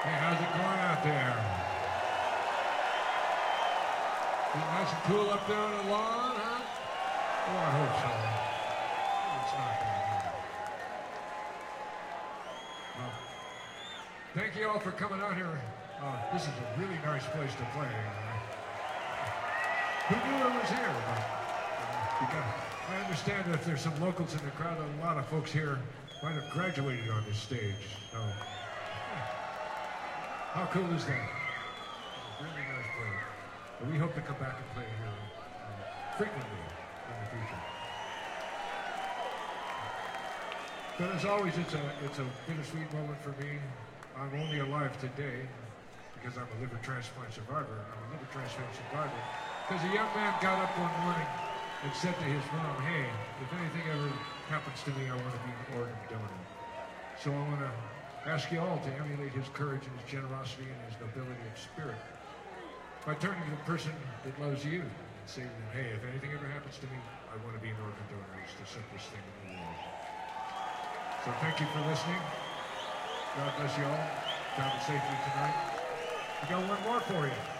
Hey, how's it going out there? Is it nice and cool up there on the lawn, huh? Oh, I hope so. It's not bad. Well, thank you all for coming out here. This is a really nice place to play. Who knew it was here? I understand that if there's some locals in the crowd, a lot of folks here might have graduated on this stage. So, how cool is that? It's a really nice place. And we hope to come back and play here frequently in the future. But as always, it's a bittersweet moment for me. I'm only alive today because I'm a liver transplant survivor. I'm a liver transplant survivor because a young man got up one morning and said to his mom, hey, if anything ever happens to me, I want to be an organ donor. So I want to ask you all to emulate his courage and his generosity and his nobility of spirit by turning to the person that loves you and saying to them, hey, if anything ever happens to me, I want to be an organ donor. It's the simplest thing in the world. So thank you for listening. God bless you all. Travel safely tonight. I got one more for you.